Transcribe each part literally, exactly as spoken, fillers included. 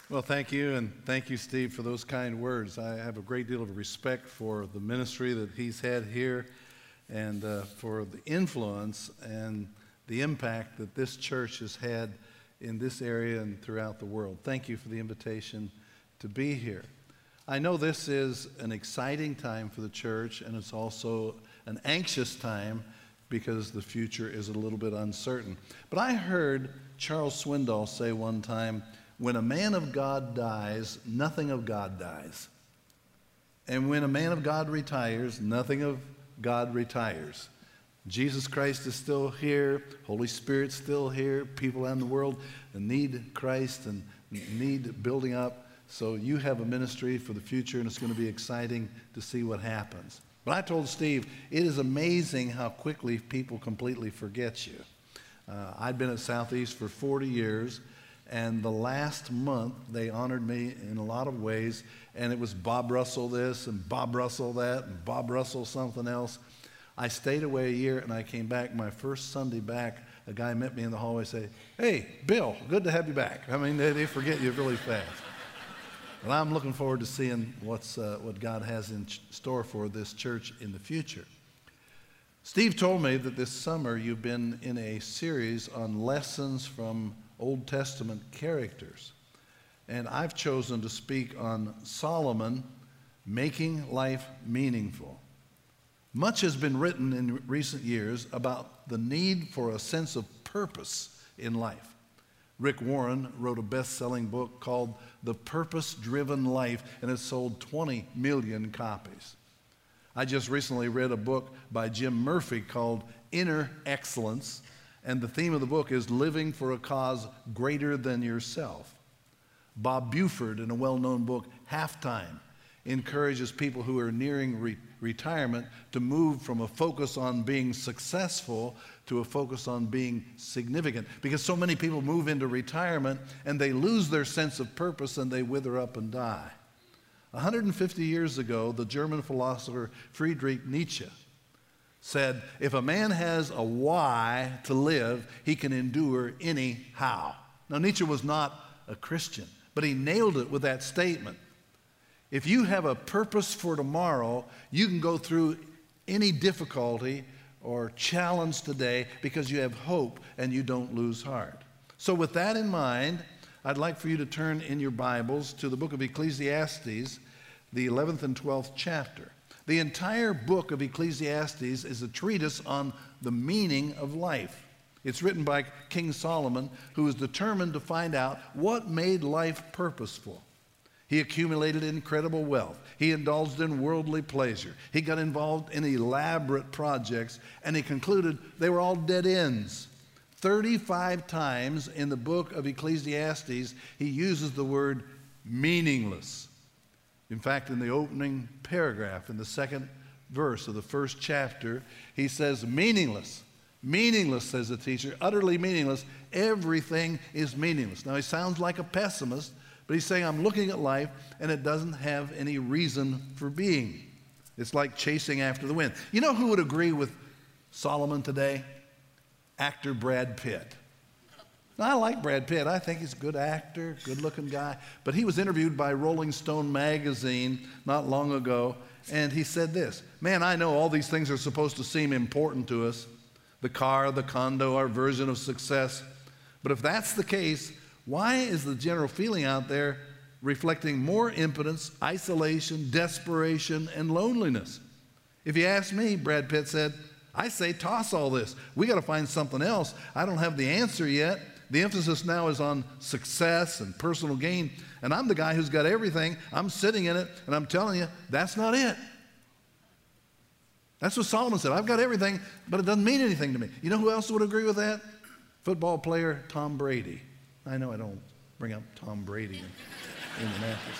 Well, thank you, and thank you, Steve, for those kind words. I have a great deal of respect for the ministry that he's had here and uh, for the influence and the impact that this church has had in this area and throughout the world. Thank you for the invitation to be here. I know this is an exciting time for the church, and it's also an anxious time because the future is a little bit uncertain. But I heard Charles Swindoll say one time, when a man of God dies, nothing of God dies. And when a man of God retires, nothing of God retires. Jesus Christ is still here. Holy Spirit's still here. People in the world need Christ and need building up. So you have a ministry for the future, and it's going to be exciting to see what happens. But I told Steve, it is amazing how quickly people completely forget you. Uh, I'd been at Southeast for forty years, and the last month they honored me in a lot of ways, and it was Bob Russell this and Bob Russell that and Bob Russell something else. I stayed away a year, and I came back. My first Sunday back, a guy met me in the hallway and said, "Hey, Bill, good to have you back." I mean, they, they forget you really fast. And I'm looking forward to seeing what's, uh, what God has in store for this church in the future. Steve told me that this summer you've been in a series on lessons from Old Testament characters. And I've chosen to speak on Solomon, making life meaningful. Much has been written in recent years about the need for a sense of purpose in life. Rick Warren wrote a best-selling book called The Purpose-Driven Life, and it sold twenty million copies. I just recently read a book by Jim Murphy called Inner Excellence, and the theme of the book is living for a cause greater than yourself. Bob Buford, in a well-known book, Halftime, encourages people who are nearing re retirement to move from a focus on being successful to a focus on being significant. Because so many people move into retirement and they lose their sense of purpose and they wither up and die. one hundred fifty years ago, the German philosopher Friedrich Nietzsche said, if a man has a why to live, he can endure any how. Now, Nietzsche was not a Christian, but he nailed it with that statement. If you have a purpose for tomorrow, you can go through any difficulty or challenge today because you have hope and you don't lose heart. So with that in mind, I'd like for you to turn in your Bibles to the book of Ecclesiastes, the eleventh and twelfth chapter. The entire book of Ecclesiastes is a treatise on the meaning of life. It's written by King Solomon, who was determined to find out what made life purposeful. He accumulated incredible wealth. He indulged in worldly pleasure. He got involved in elaborate projects, and he concluded they were all dead ends. thirty-five times in the book of Ecclesiastes, he uses the word meaningless. In fact, in the opening paragraph, in the second verse of the first chapter, he says, meaningless. Meaningless, says the teacher, utterly meaningless. Everything is meaningless. Now, he sounds like a pessimist, but he's saying, I'm looking at life, and it doesn't have any reason for being. It's like chasing after the wind. You know who would agree with Solomon today? Actor Brad Pitt. Now, I like Brad Pitt. I think he's a good actor, good-looking guy. But he was interviewed by Rolling Stone magazine not long ago, and he said this, man, I know all these things are supposed to seem important to us, the car, the condo, our version of success. But if that's the case, why is the general feeling out there reflecting more impotence, isolation, desperation, and loneliness? If you ask me, Brad Pitt said, I say toss all this. We got to find something else. I don't have the answer yet. The emphasis now is on success and personal gain, and I'm the guy who's got everything. I'm sitting in it, and I'm telling you, that's not it. That's what Solomon said. I've got everything, but it doesn't mean anything to me. You know who else would agree with that? Football player Tom Brady. I know I don't bring up Tom Brady in, in the matches.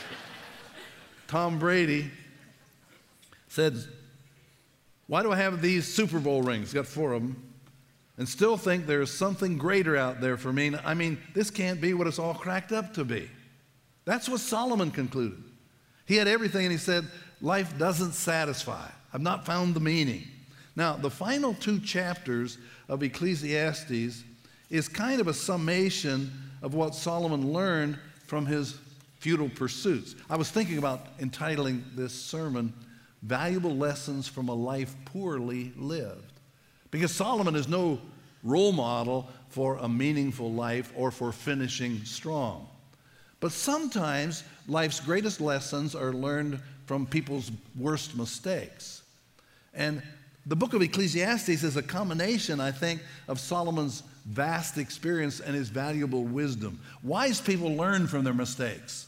Tom Brady said, why do I have these Super Bowl rings? Got four of them. And still think there's something greater out there for me. I mean, this can't be what it's all cracked up to be. That's what Solomon concluded. He had everything, and he said, life doesn't satisfy. I've not found the meaning. Now, the final two chapters of Ecclesiastes is kind of a summation of what Solomon learned from his futile pursuits. I was thinking about entitling this sermon, Valuable Lessons from a Life Poorly Lived. Because Solomon is no role model for a meaningful life or for finishing strong. But sometimes life's greatest lessons are learned from people's worst mistakes. And the book of Ecclesiastes is a combination, I think, of Solomon's vast experience and his valuable wisdom. Wise people learn from their mistakes.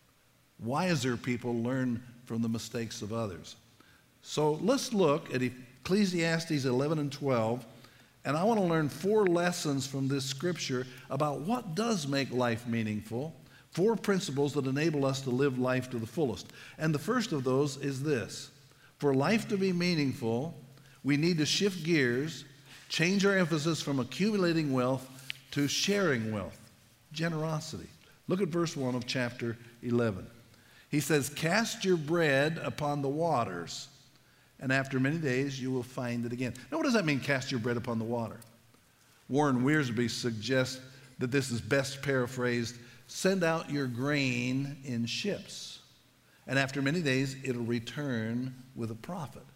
Wiser people learn from the mistakes of others. So let's look at Ecclesiastes eleven and twelve, and I want to learn four lessons from this scripture about what does make life meaningful, four principles that enable us to live life to the fullest. And the first of those is this: for life to be meaningful, we need to shift gears, change our emphasis from accumulating wealth to sharing wealth, generosity. Look at verse one of chapter eleven. He says, "Cast your bread upon the waters, and after many days you will find it again." Now, what does that mean, cast your bread upon the water? Warren Wiersbe suggests that this is best paraphrased, send out your grain in ships, and after many days it'll return with a profit.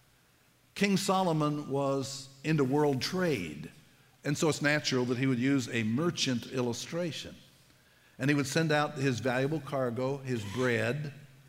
King Solomon was into world trade, and so it's natural that he would use a merchant illustration. And he would send out his valuable cargo, his bread,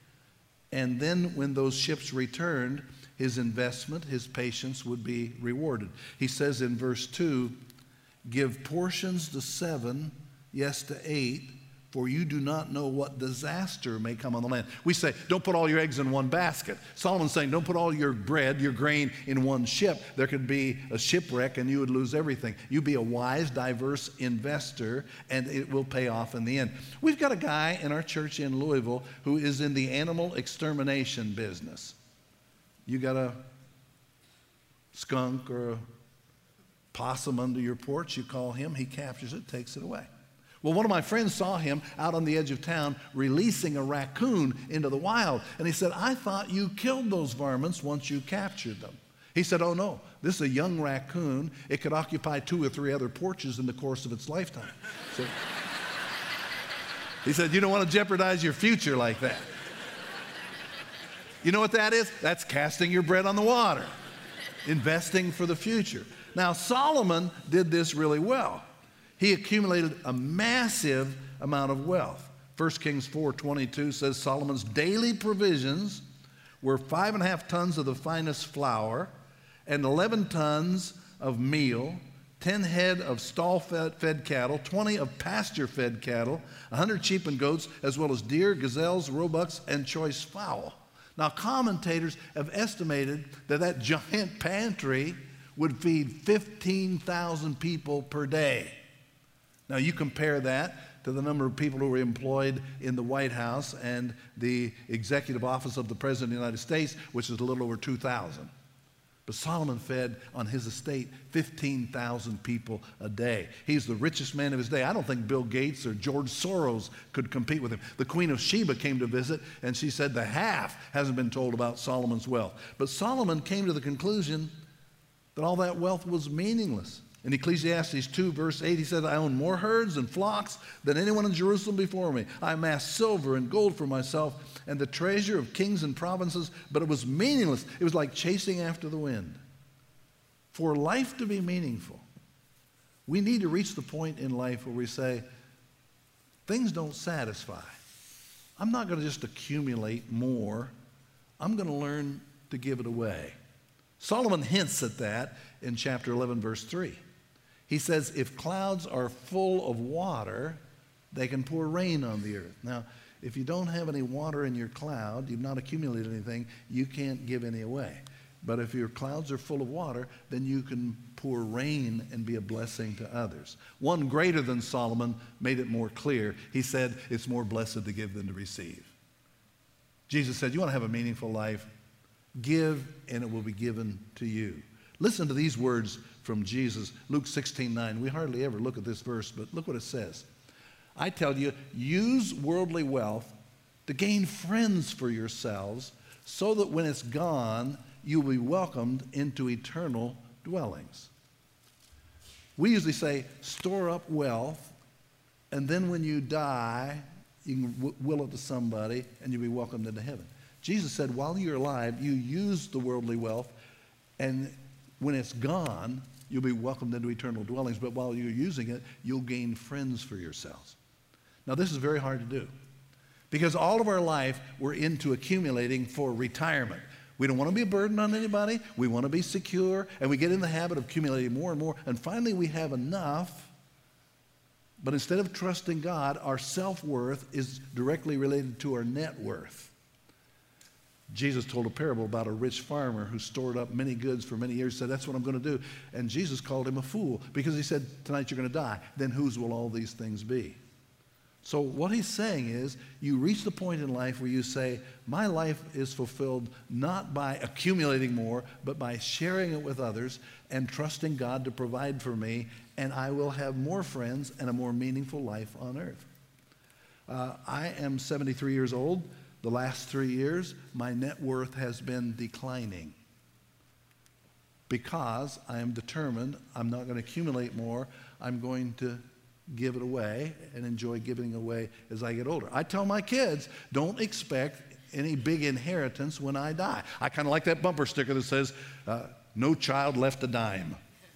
and then when those ships returned, his investment, his patience would be rewarded. He says in verse two, "Give portions to seven, yes to eight, for you do not know what disaster may come on the land." We say, don't put all your eggs in one basket. Solomon's saying, don't put all your bread, your grain in one ship. There could be a shipwreck and you would lose everything. You be a wise, diverse investor, and it will pay off in the end. We've got a guy in our church in Louisville who is in the animal extermination business. You got a skunk or a possum under your porch, you call him, he captures it, takes it away. Well, one of my friends saw him out on the edge of town releasing a raccoon into the wild. And he said, "I thought you killed those varmints once you captured them." He said, "Oh no, this is a young raccoon. It could occupy two or three other porches in the course of its lifetime." So, he said, "You don't want to jeopardize your future like that." You know what that is? That's casting your bread on the water, investing for the future. Now, Solomon did this really well. He accumulated a massive amount of wealth. First Kings four twenty-two says Solomon's daily provisions were five and a half tons of the finest flour and eleven tons of meal, ten head of stall-fed cattle, twenty of pasture-fed cattle, one hundred sheep and goats, as well as deer, gazelles, roebucks, and choice fowl. Now, commentators have estimated that that giant pantry would feed fifteen thousand people per day. Now, you compare that to the number of people who were employed in the White House and the executive office of the President of the United States, which is a little over two thousand. But Solomon fed on his estate fifteen thousand people a day. He's the richest man of his day. I don't think Bill Gates or George Soros could compete with him. The Queen of Sheba came to visit, and she said the half hasn't been told about Solomon's wealth. But Solomon came to the conclusion that all that wealth was meaningless. In Ecclesiastes two, verse eight, he said, "I own more herds and flocks than anyone in Jerusalem before me. I amassed silver and gold for myself and the treasure of kings and provinces, but it was meaningless. It was like chasing after the wind." For life to be meaningful, we need to reach the point in life where we say, things don't satisfy. I'm not going to just accumulate more. I'm going to learn to give it away. Solomon hints at that in chapter eleven, verse three. He says, if clouds are full of water, they can pour rain on the earth. Now, if you don't have any water in your cloud, you've not accumulated anything, you can't give any away. But if your clouds are full of water, then you can pour rain and be a blessing to others. One greater than Solomon made it more clear. He said, it's more blessed to give than to receive. Jesus said, you want to have a meaningful life? Give, and it will be given to you. Listen to these words from Jesus, Luke sixteen nine. We hardly ever look at this verse, but look what it says. I tell you, use worldly wealth to gain friends for yourselves, so that when it's gone, you'll be welcomed into eternal dwellings. We usually say, store up wealth, and then when you die, you can w- will it to somebody, and you'll be welcomed into heaven. Jesus said, while you're alive, you use the worldly wealth, and when it's gone, you'll be welcomed into eternal dwellings. But while you're using it, you'll gain friends for yourselves. Now, this is very hard to do, because all of our life, we're into accumulating for retirement. We don't want to be a burden on anybody. We want to be secure, and we get in the habit of accumulating more and more, and finally we have enough. But instead of trusting God, our self-worth is directly related to our net worth. Jesus told a parable about a rich farmer who stored up many goods for many years, said, that's what I'm going to do. And Jesus called him a fool because he said, tonight you're going to die. Then whose will all these things be? So what he's saying is, you reach the point in life where you say, my life is fulfilled not by accumulating more, but by sharing it with others and trusting God to provide for me, and I will have more friends and a more meaningful life on earth. Uh, I am seventy-three years old. The last three years, my net worth has been declining because I am determined I'm not going to accumulate more. I'm going to give it away and enjoy giving away as I get older. I tell my kids, don't expect any big inheritance when I die. I kind of like that bumper sticker that says, uh, no child left a dime.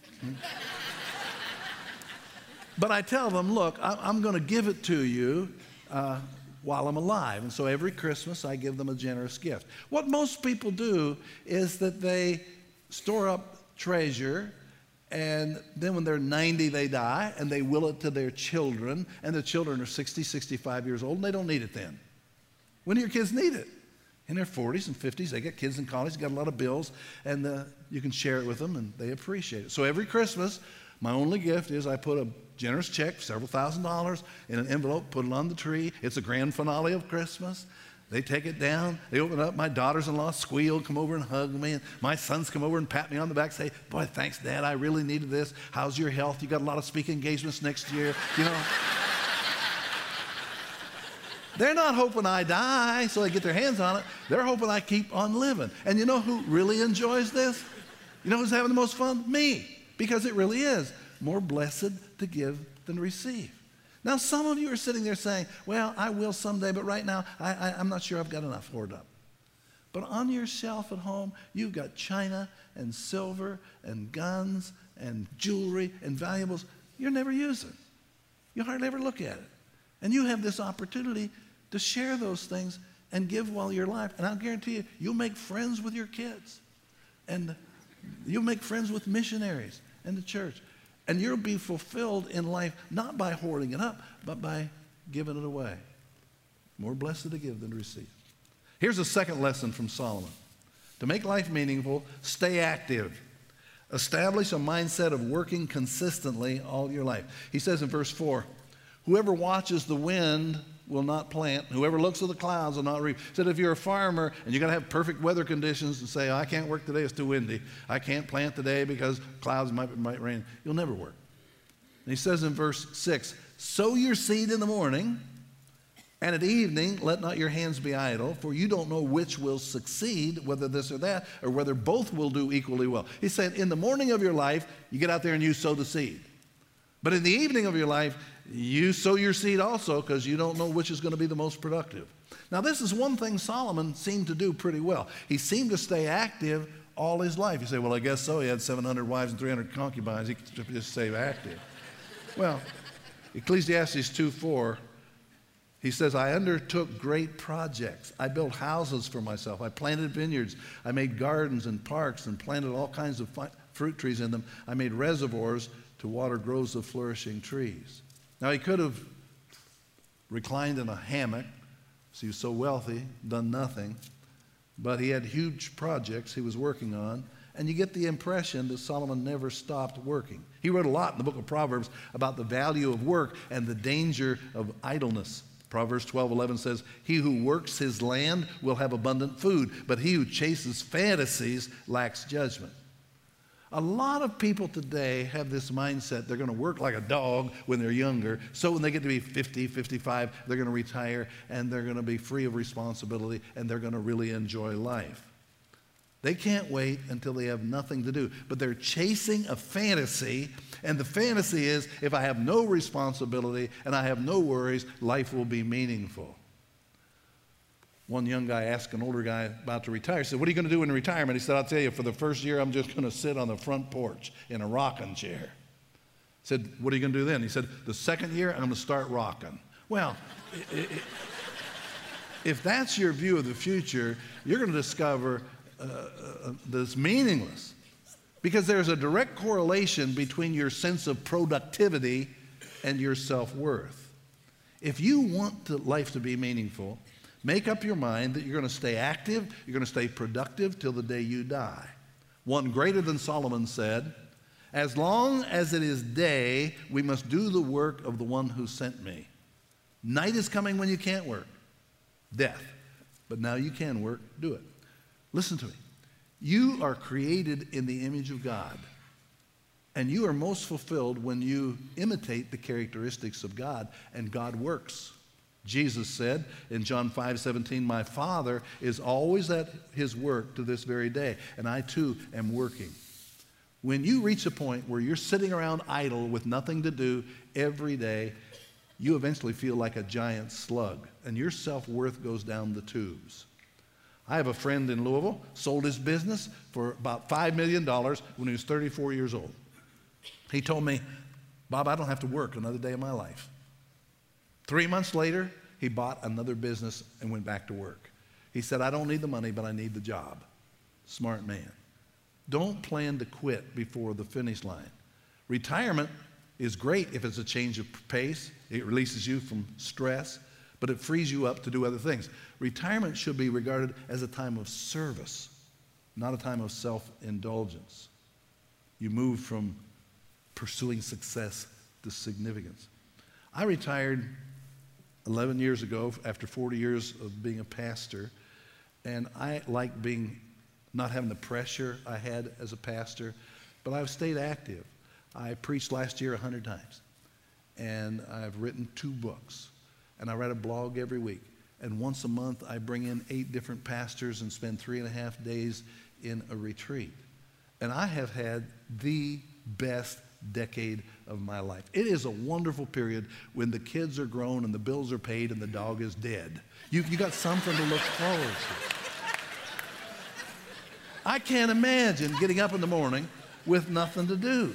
But I tell them, look, I, I'm going to give it to you uh, while I'm alive. And so every Christmas I give them a generous gift. What most people do is that they store up treasure, and then when they're ninety, they die, and they will it to their children, and the children are sixty, sixty-five years old, and they don't need it then. When do your kids need it? In their forties and fifties, they got kids in college, got a lot of bills, and uh, you can share it with them, and they appreciate it. So every Christmas, my only gift is I put a generous check, several thousand dollars, in an envelope, put it on the tree. It's a grand finale of Christmas. They take it down, they open it up, my daughters-in-law squeal, come over and hug me, and my sons come over and pat me on the back, say, boy, thanks, Dad, I really needed this. How's your health? You got a lot of speaking engagements next year, you know. They're not hoping I die so they get their hands on it. They're hoping I keep on living. And you know who really enjoys this? You know who's having the most fun? Me, because it really is more blessed to give than to receive. Now, some of you are sitting there saying, well, I will someday, but right now, I, I, I'm not sure I've got enough hoarded up. But on your shelf at home, you've got china and silver and guns and jewelry and valuables you're never using. You hardly ever look at it. And you have this opportunity to share those things and give while you're alive. And I'll guarantee you, you'll make friends with your kids. And you'll make friends with missionaries and the church. And you'll be fulfilled in life not by hoarding it up, but by giving it away. More blessed to give than to receive. Here's a second lesson from Solomon. To make life meaningful, stay active. Establish a mindset of working consistently all your life. He says in verse four, whoever watches the wind will not plant. Whoever looks at the clouds will not reap. He said if you're a farmer and you've got to have perfect weather conditions and say, oh, I can't work today, it's too windy. I can't plant today because clouds might, might rain. You'll never work. And he says in verse six, sow your seed in the morning, and at evening let not your hands be idle, for you don't know which will succeed, whether this or that, or whether both will do equally well. He said in the morning of your life, you get out there and you sow the seed. But in the evening of your life, you sow your seed also, because you don't know which is going to be the most productive. Now, this is one thing Solomon seemed to do pretty well. He seemed to stay active all his life. You say, well, I guess so. He had seven hundred wives and three hundred concubines. He could just stay active. Well, Ecclesiastes two four, he says, I undertook great projects. I built houses for myself. I planted vineyards. I made gardens and parks and planted all kinds of fruit trees in them. I made reservoirs to water groves of flourishing trees. Now, he could have reclined in a hammock, so he was so wealthy, done nothing, but he had huge projects he was working on, and you get the impression that Solomon never stopped working. He wrote a lot in the book of Proverbs about the value of work and the danger of idleness. Proverbs twelve eleven says, he who works his land will have abundant food, but he who chases fantasies lacks judgment. A lot of people today have this mindset they're going to work like a dog when they're younger, so when they get to be fifty, fifty-five, they're going to retire and they're going to be free of responsibility and they're going to really enjoy life. They can't wait until they have nothing to do. But they're chasing a fantasy, and the fantasy is, if I have no responsibility and I have no worries, life will be meaningful. One young guy asked an older guy about to retire. He said, what are you going to do in retirement? He said, I'll tell you, for the first year, I'm just going to sit on the front porch in a rocking chair. I said, what are you going to do then? He said, the second year, I'm going to start rocking. Well, it, it, if that's your view of the future, you're going to discover uh, uh, that it's meaningless, because there's a direct correlation between your sense of productivity and your self-worth. If you want to, life to be meaningful, make up your mind that you're going to stay active, you're going to stay productive till the day you die. One greater than Solomon said, as long as it is day, we must do the work of the one who sent me. Night is coming when you can't work. Death. But now you can work, do it. Listen to me. You are created in the image of God. And you are most fulfilled when you imitate the characteristics of God, and God works. Jesus said in John five seventeen, my Father is always at his work to this very day, and I too am working. When you reach a point where you're sitting around idle with nothing to do every day, you eventually feel like a giant slug, and your self-worth goes down the tubes. I have a friend in Louisville, sold his business for about five million dollars when he was thirty-four years old. He told me, Bob, I don't have to work another day of my life. Three months later, he bought another business and went back to work. He said, I don't need the money, but I need the job. Smart man. Don't plan to quit before the finish line. Retirement is great if it's a change of pace. It releases you from stress, but it frees you up to do other things. Retirement should be regarded as a time of service, not a time of self-indulgence. You move from pursuing success to significance. I retired eleven years ago after forty years of being a pastor, and I like being, not having the pressure I had as a pastor, but I've stayed active. I preached last year a hundred times, and I've written two books, and I write a blog every week, and once a month I bring in eight different pastors and spend three and a half days in a retreat. And I have had the best decade of my life. It is a wonderful period when the kids are grown and the bills are paid and the dog is dead. You, you got something to look forward to. I can't imagine getting up in the morning with nothing to do.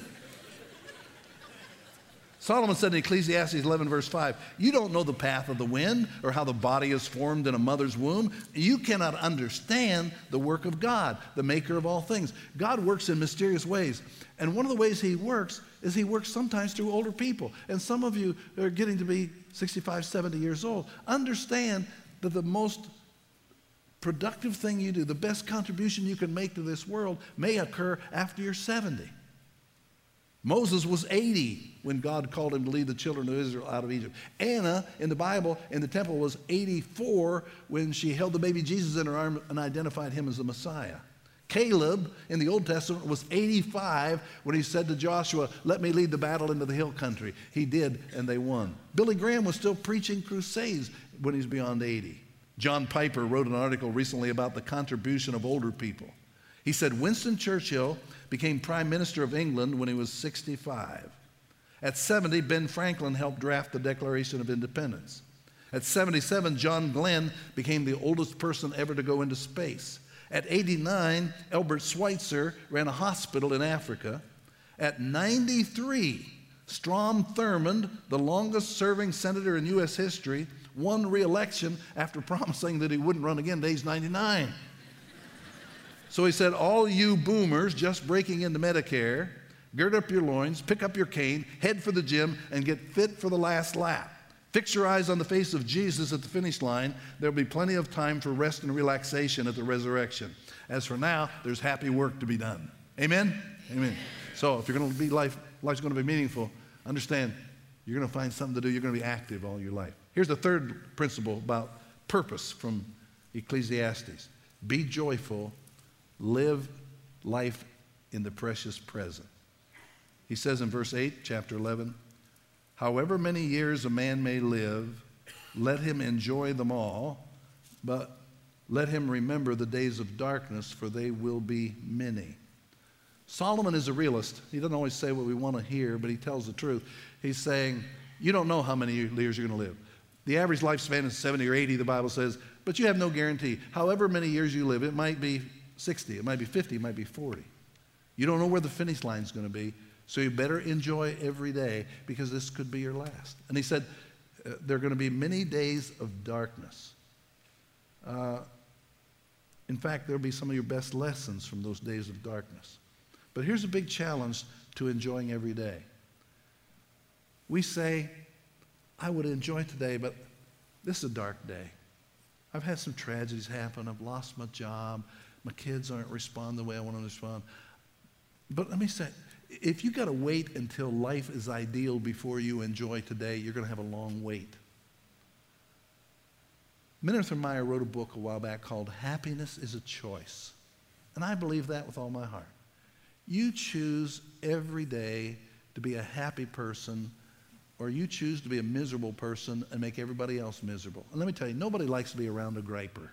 Solomon said in Ecclesiastes eleven verse five, you don't know the path of the wind or how the body is formed in a mother's womb. You cannot understand the work of God, the maker of all things. God works in mysterious ways. And one of the ways he works is he works sometimes through older people. And some of you are getting to be sixty-five, seventy years old. Understand that the most productive thing you do, the best contribution you can make to this world may occur after you're seventy. Moses was eighty when God called him to lead the children of Israel out of Egypt. Anna in the Bible in the temple was eighty-four when she held the baby Jesus in her arm and identified him as the Messiah. Caleb in the Old Testament was eighty-five when he said to Joshua, let me lead the battle into the hill country. He did, and they won. Billy Graham was still preaching crusades when he's beyond eighty. John Piper wrote an article recently about the contribution of older people. He said Winston Churchill became Prime Minister of England when he was sixty-five. At seventy, Ben Franklin helped draft the Declaration of Independence. At seventy-seven, John Glenn became the oldest person ever to go into space. At eighty-nine, Albert Schweitzer ran a hospital in Africa. At ninety-three, Strom Thurmond, the longest-serving senator in U S history, won re-election after promising that he wouldn't run again at age ninety-nine. So he said, all you boomers just breaking into Medicare, gird up your loins, pick up your cane, head for the gym, and get fit for the last lap. Fix your eyes on the face of Jesus at the finish line. There'll be plenty of time for rest and relaxation at the resurrection. As for now, there's happy work to be done. Amen? Amen. So if you're going to be life, life's going to be meaningful, understand you're going to find something to do. You're going to be active all your life. Here's the third principle about purpose from Ecclesiastes. Be joyful. Live life in the precious present. He says in verse eight, chapter eleven, however many years a man may live, let him enjoy them all, but Let him remember the days of darkness, for they will be many. Solomon is a realist. He doesn't always say what we want to hear, but he tells the truth. He's saying, you don't know how many years you're going to live. The average lifespan is seventy or eighty, the Bible says, but you have no guarantee. However many years you live, it might be sixty, it might be fifty, it might be forty. You don't know where the finish line is going to be, so you better enjoy every day because this could be your last. And he said, uh, there are going to be many days of darkness. Uh, in fact, there'll be some of your best lessons from those days of darkness. But here's a big challenge to enjoying every day. We say, I would enjoy today, but this is a dark day. I've had some tragedies happen. I've lost my job. My kids aren't responding the way I want them to respond. But let me say, if you've got to wait until life is ideal before you enjoy today, you're going to have a long wait. Mittermeier wrote a book a while back called Happiness is a Choice. And I believe that with all my heart. You choose every day to be a happy person, or you choose to be a miserable person and make everybody else miserable. And let me tell you, nobody likes to be around a griper.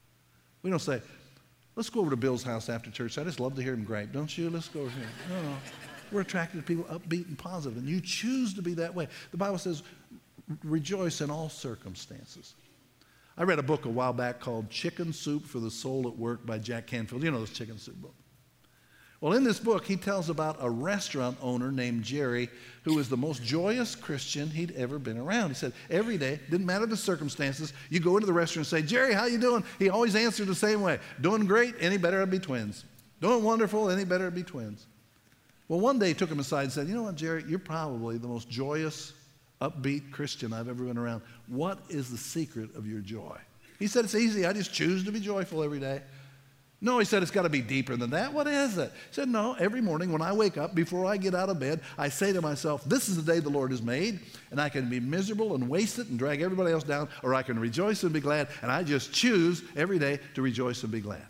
We don't say, let's go over to Bill's house after church. I just love to hear him gripe. Don't you? Let's go over here. No, no. We're attracted to people upbeat and positive, and you choose to be that way. The Bible says, rejoice in all circumstances. I read a book a while back called Chicken Soup for the Soul at Work by Jack Canfield. You know this chicken soup book. Well, in this book, he tells about a restaurant owner named Jerry who was the most joyous Christian he'd ever been around. He said, every day, didn't matter the circumstances, you go into the restaurant and say, Jerry, how you doing? He always answered the same way. Doing great, any better it'd be twins. Doing wonderful, any better it'd be twins. Well, one day he took him aside and said, you know what, Jerry, you're probably the most joyous, upbeat Christian I've ever been around. What is the secret of your joy? He said, it's easy. I just choose to be joyful every day. No, he said, it's got to be deeper than that. What is it? He said, no, every morning when I wake up, before I get out of bed, I say to myself, this is the day the Lord has made, and I can be miserable and waste it and drag everybody else down, or I can rejoice and be glad, and I just choose every day to rejoice and be glad.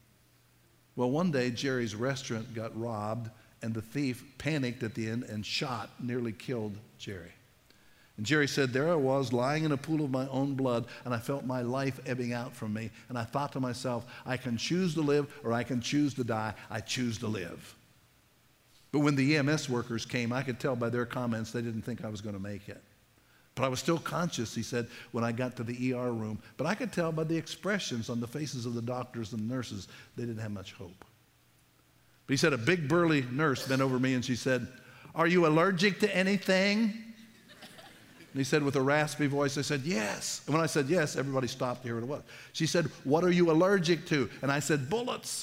Well, one day, Jerry's restaurant got robbed, and the thief panicked at the end and shot, nearly killed Jerry. And Jerry said, there I was, lying in a pool of my own blood, and I felt my life ebbing out from me. And I thought to myself, I can choose to live or I can choose to die. I choose to live. But when the E M S workers came, I could tell by their comments they didn't think I was going to make it. But I was still conscious, he said, when I got to the E R room. But I could tell by the expressions on the faces of the doctors and nurses, they didn't have much hope. But he said, a big burly nurse bent over me and she said, are you allergic to anything? And he said with a raspy voice, I said, yes. And when I said yes, everybody stopped to hear what it was. She said, what are you allergic to? And I said, bullets.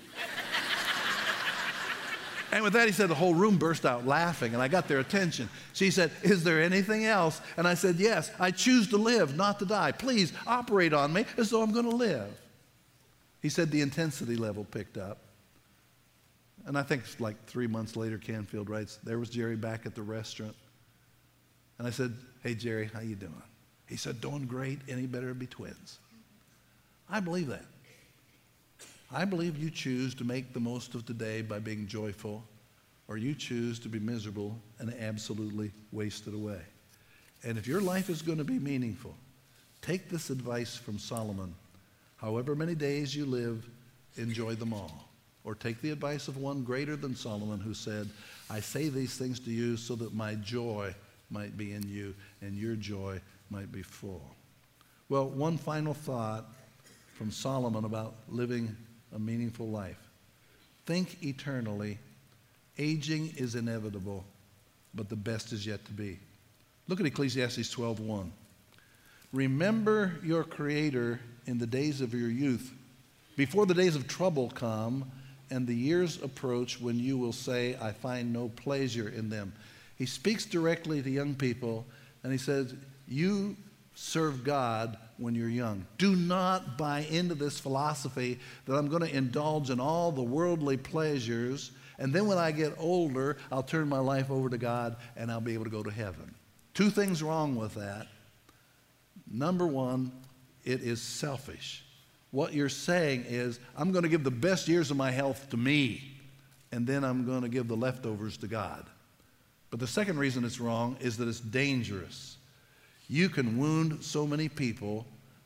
And with that, he said, the whole room burst out laughing, and I got their attention. She said, is there anything else? And I said, yes, I choose to live, not to die. Please operate on me as though I'm going to live. He said the intensity level picked up. And I think like three months later, Canfield writes, there was Jerry back at the restaurant. And I said, hey, Jerry, how you doing? He said, doing great. Any better to be twins. I believe that. I believe you choose to make the most of today by being joyful, or you choose to be miserable and absolutely waste it away. And if your life is going to be meaningful, take this advice from Solomon. However many days you live, enjoy them all. Or take the advice of one greater than Solomon who said, I say these things to you so that my joy might be in you and your joy might be full. Well, one final thought from Solomon about living a meaningful life. Think eternally. Aging is inevitable, but the best is yet to be. Look at Ecclesiastes twelve one. Remember your Creator in the days of your youth, before the days of trouble come and the years approach when you will say, I find no pleasure in them. He speaks directly to young people, and he says, you serve God when you're young. Do not buy into this philosophy that I'm going to indulge in all the worldly pleasures, and then when I get older, I'll turn my life over to God, and I'll be able to go to heaven. Two things wrong with that. Number one, it is selfish. What you're saying is, I'm going to give the best years of my health to me, and then I'm going to give the leftovers to God. But the second reason it's wrong is that it's dangerous. You can wound so many people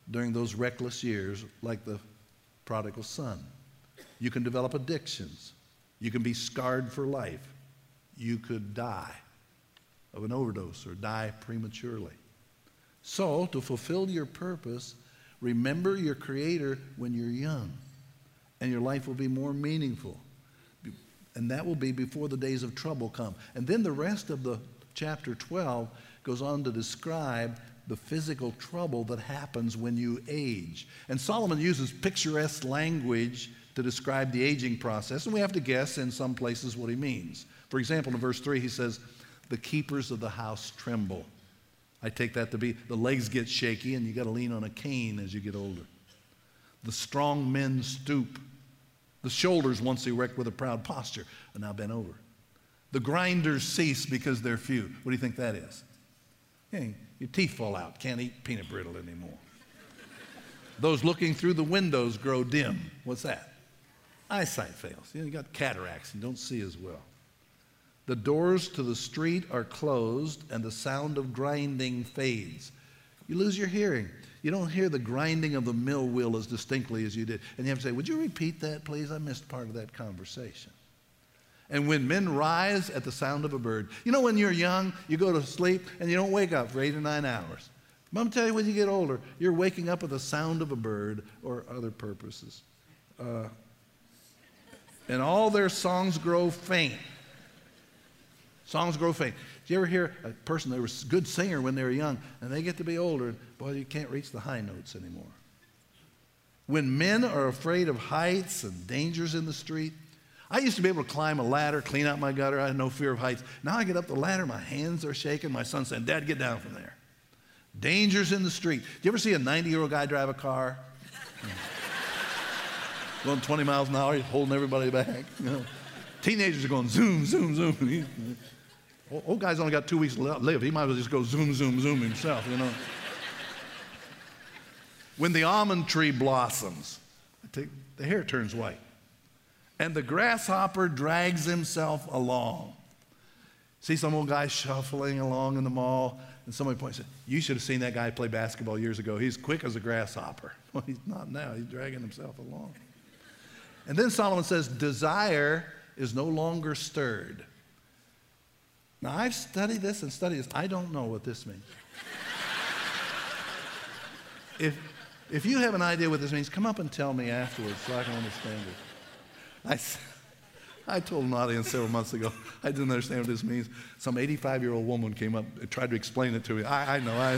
during those reckless years, like the prodigal son. You can develop addictions. You can be scarred for life. You could die of an overdose or die prematurely. So, to fulfill your purpose, remember your Creator when you're young, and your life will be more meaningful. And that will be before the days of trouble come. And then the rest of the chapter twelve goes on to describe the physical trouble that happens when you age. And Solomon uses picturesque language to describe the aging process, and we have to guess in some places what he means. For example, in verse three, he says, the keepers of the house tremble. I take that to be the legs get shaky and you got to lean on a cane as you get older. The strong men stoop. The shoulders, once erect with a proud posture, are now bent over. The grinders cease because they're few. What do you think that is? Hey, your teeth fall out. Can't eat peanut brittle anymore. Those looking through the windows grow dim. What's that? Eyesight fails. You know, you got cataracts and don't see as well. The doors to the street are closed and the sound of grinding fades. You lose your hearing. You don't hear the grinding of the mill wheel as distinctly as you did. And you have to say, would you repeat that, please? I missed part of that conversation. And when men rise at the sound of a bird. You know, when you're young, you go to sleep and you don't wake up for eight or nine hours. Mom tell you when you get older, you're waking up at the sound of a bird or other purposes. Uh, and all their songs grow faint. Songs grow faint. Did you ever hear a person that was a good singer when they were young, and they get to be older, and boy, you can't reach the high notes anymore. When men are afraid of heights and dangers in the street, I used to be able to climb a ladder, clean out my gutter. I had no fear of heights. Now I get up the ladder, my hands are shaking. My son's saying, Dad, get down from there. Dangers in the street. Do you ever see a ninety-year-old guy drive a car? Going twenty miles an hour, he's holding everybody back. You know? Teenagers are going zoom, zoom, zoom. He, old guy's only got two weeks to live. He might as well just go zoom, zoom, zoom himself, you know. When the almond tree blossoms, the hair turns white. And the grasshopper drags himself along. See some old guy shuffling along in the mall, and somebody points out, you should have seen that guy play basketball years ago. He's quick as a grasshopper. Well, he's not now. He's dragging himself along. And then Solomon says, desire is no longer stirred. Now, I've studied this and studied this. I don't know what this means. if, if you have an idea what this means, come up and tell me afterwards so I can understand it. I, I told an audience several months ago, I didn't understand what this means. Some eighty-five-year-old woman came up and tried to explain it to me. I, I know. I,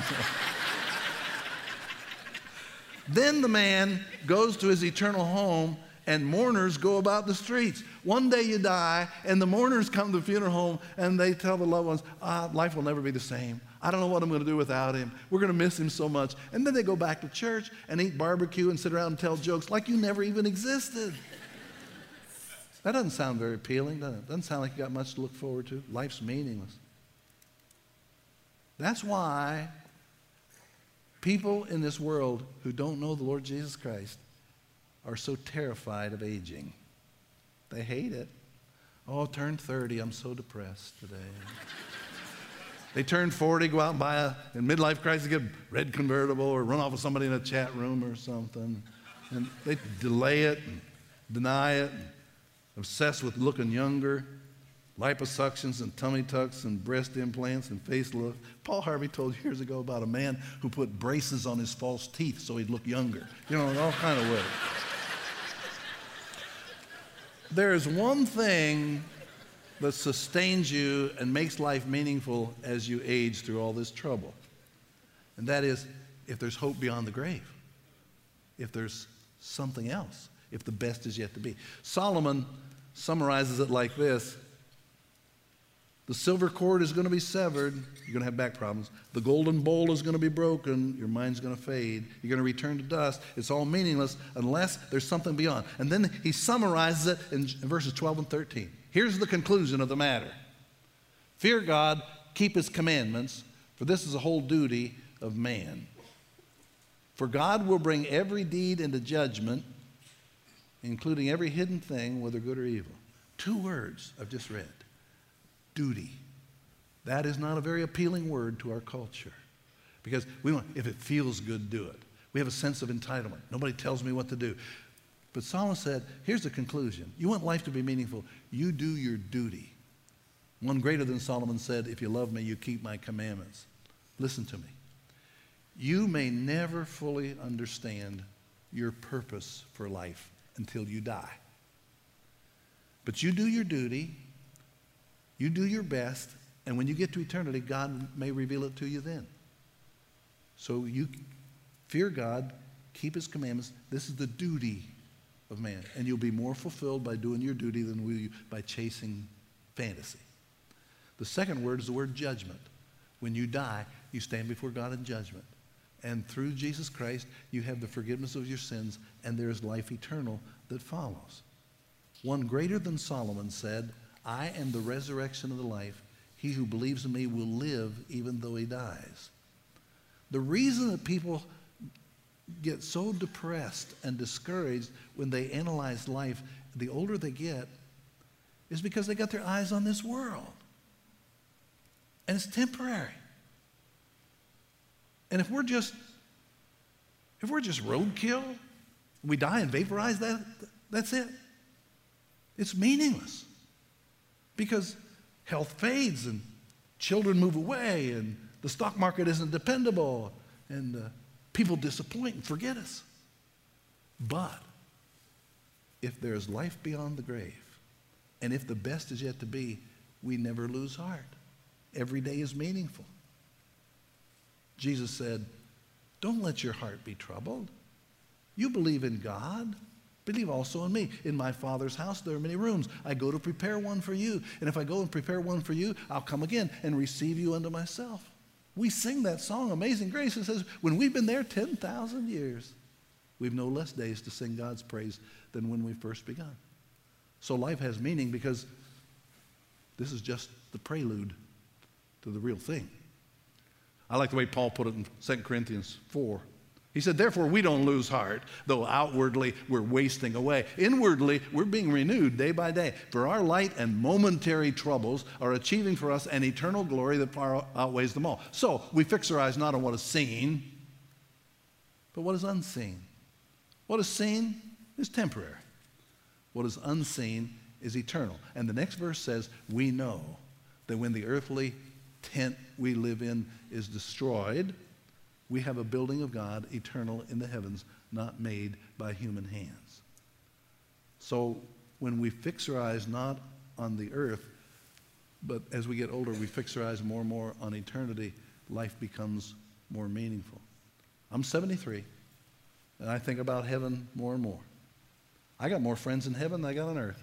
Then the man goes to his eternal home, and mourners go about the streets. One day you die, and the mourners come to the funeral home, and they tell the loved ones, ah, life will never be the same. I don't know what I'm going to do without him. We're going to miss him so much. And then they go back to church and eat barbecue and sit around and tell jokes like you never even existed. That doesn't sound very appealing, does it? Doesn't sound like you got much to look forward to. Life's meaningless. That's why people in this world who don't know the Lord Jesus Christ are so terrified of aging. They hate it. Oh, turn thirty, I'm so depressed today. They turn forty, go out and buy a, in midlife crisis, get a red convertible or run off with somebody in a chat room or something. And they delay it and deny it, and obsessed with looking younger, liposuctions and tummy tucks and breast implants and facelift. Paul Harvey told years ago about a man who put braces on his false teeth so he'd look younger. You know, in all kind of ways. There is one thing that sustains you and makes life meaningful as you age through all this trouble. And that is if there's hope beyond the grave, if there's something else, if the best is yet to be. Solomon summarizes it like this. The silver cord is going to be severed. You're going to have back problems. The golden bowl is going to be broken. Your mind's going to fade. You're going to return to dust. It's all meaningless unless there's something beyond. And then he summarizes it in verses twelve and thirteen. Here's the conclusion of the matter. Fear God, keep his commandments, for this is the whole duty of man. For God will bring every deed into judgment, including every hidden thing, whether good or evil. Two words I've just read. Duty. That is not a very appealing word to our culture because we want, if it feels good, do it. We have a sense of entitlement. Nobody tells me what to do. But Solomon said, here's the conclusion. You want life to be meaningful, you do your duty. One greater than Solomon said, if you love me, you keep my commandments. Listen to me. You may never fully understand your purpose for life until you die. But you do your duty, you do your best, and when you get to eternity, God may reveal it to you then. So you fear God, keep his commandments. This is the duty of man. And you'll be more fulfilled by doing your duty than will you by chasing fantasy. The second word is the word judgment. When you die, you stand before God in judgment. And through Jesus Christ, you have the forgiveness of your sins, and there is life eternal that follows. One greater than Solomon said, I am the resurrection of the life. He who believes in me will live even though he dies. The reason that people get so depressed and discouraged when they analyze life, the older they get, is because they got their eyes on this world. And it's temporary. And if we're just, if we're just roadkill, we die and vaporize, that, that's it. It's meaningless. Because health fades and children move away and the stock market isn't dependable and uh, people disappoint and forget us. But if there's life beyond the grave, and if the best is yet to be, we never lose heart. Every day is meaningful. Jesus said, don't let your heart be troubled. You believe in God, believe also in me. In my Father's house there are many rooms. I go to prepare one for you. And if I go and prepare one for you, I'll come again and receive you unto myself. We sing that song, Amazing Grace. It says, when we've been there ten thousand years, we've no less days to sing God's praise than when we first begun. So life has meaning because this is just the prelude to the real thing. I like the way Paul put it in Second Corinthians four. He said, therefore we don't lose heart, though outwardly we're wasting away. Inwardly, we're being renewed day by day. For our light and momentary troubles are achieving for us an eternal glory that far outweighs them all. So we fix our eyes not on what is seen, but what is unseen. What is seen is temporary. What is unseen is eternal. And the next verse says, we know that when the earthly tent we live in is destroyed, we have a building of God eternal in the heavens, not made by human hands. So when we fix our eyes not on the earth, but as we get older, we fix our eyes more and more on eternity, life becomes more meaningful. I'm seventy-three, and I think about heaven more and more. I got more friends in heaven than I got on earth.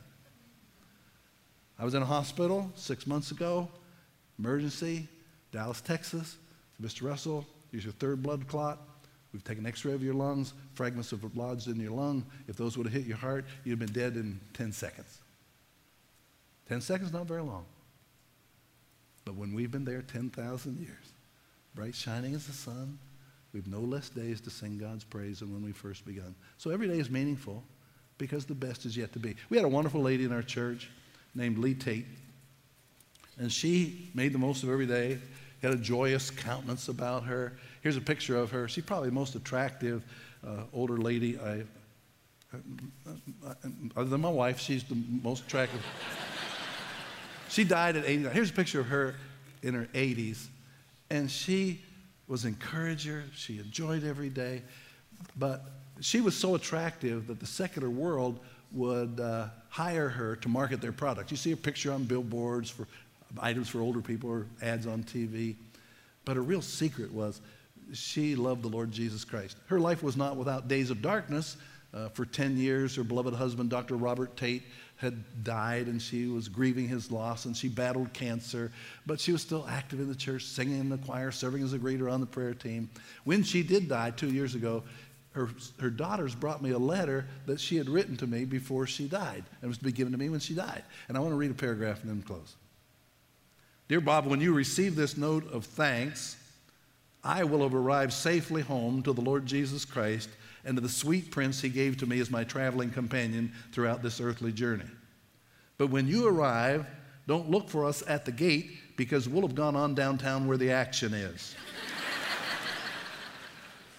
I was in a hospital six months ago, emergency, Dallas, Texas. Mister Russell, here's your third blood clot. We've taken an x-ray of your lungs. Fragments have lodged in your lung. If those would have hit your heart, you'd have been dead in ten seconds. ten seconds, not very long. But when we've been there ten thousand years, bright shining as the sun, we've no less days to sing God's praise than when we first begun. So every day is meaningful because the best is yet to be. We had a wonderful lady in our church named Lee Tate, and she made the most of every day. Had a joyous countenance about her. Here's a picture of her. She's probably the most attractive uh, older lady I, uh, other than my wife, she's the most attractive. She died at eighty-nine. Here's a picture of her in her eighties. And she was an encourager. She enjoyed every day. But she was so attractive that the secular world would uh, hire her to market their products. You see a picture on billboards for items for older people or ads on T V. But her real secret was she loved the Lord Jesus Christ. Her life was not without days of darkness. Uh, for ten years, her beloved husband, Doctor Robert Tate, had died, and she was grieving his loss, and she battled cancer. But she was still active in the church, singing in the choir, serving as a greeter on the prayer team. When she did die two years ago, her, her daughters brought me a letter that she had written to me before she died, and was to be given to me when she died. And I want to read a paragraph and then close. Dear Bob, when you receive this note of thanks, I will have arrived safely home to the Lord Jesus Christ and to the sweet prince he gave to me as my traveling companion throughout this earthly journey. But when you arrive, don't look for us at the gate because we'll have gone on downtown where the action is.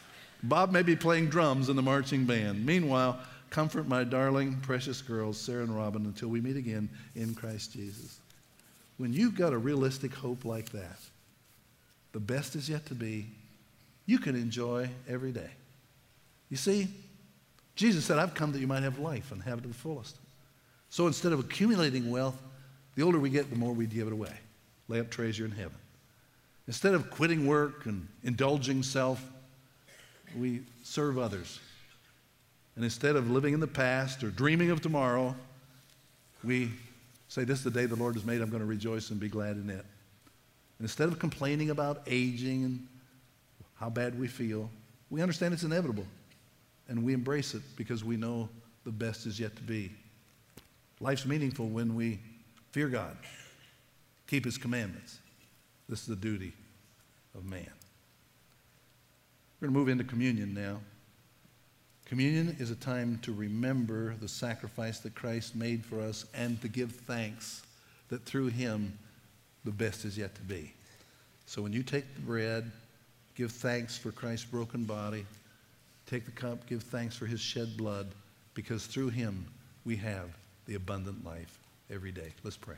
Bob may be playing drums in the marching band. Meanwhile, comfort my darling, precious girls, Sarah and Robin, until we meet again in Christ Jesus. When you've got a realistic hope like that, the best is yet to be, you can enjoy every day. You see, Jesus said, I've come that you might have life and have it to the fullest. So instead of accumulating wealth, the older we get, the more we give it away. Lay up treasure in heaven. Instead of quitting work and indulging self, we serve others. And instead of living in the past or dreaming of tomorrow, we say, this is the day the Lord has made. I'm going to rejoice and be glad in it. And instead of complaining about aging and how bad we feel, we understand it's inevitable. And we embrace it because we know the best is yet to be. Life's meaningful when we fear God, keep His commandments. This is the duty of man. We're going to move into communion now. Communion is a time to remember the sacrifice that Christ made for us and to give thanks that through Him the best is yet to be. So when you take the bread, give thanks for Christ's broken body. Take the cup, give thanks for His shed blood, because through Him we have the abundant life every day. Let's pray.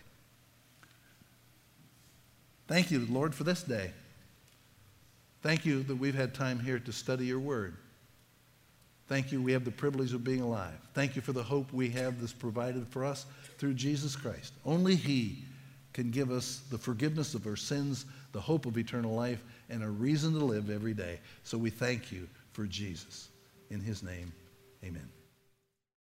Thank you, Lord, for this day. Thank you that we've had time here to study your word. Thank you we have the privilege of being alive. Thank you for the hope we have that's provided for us through Jesus Christ. Only He can give us the forgiveness of our sins, the hope of eternal life, and a reason to live every day. So we thank you for Jesus. In His name, amen.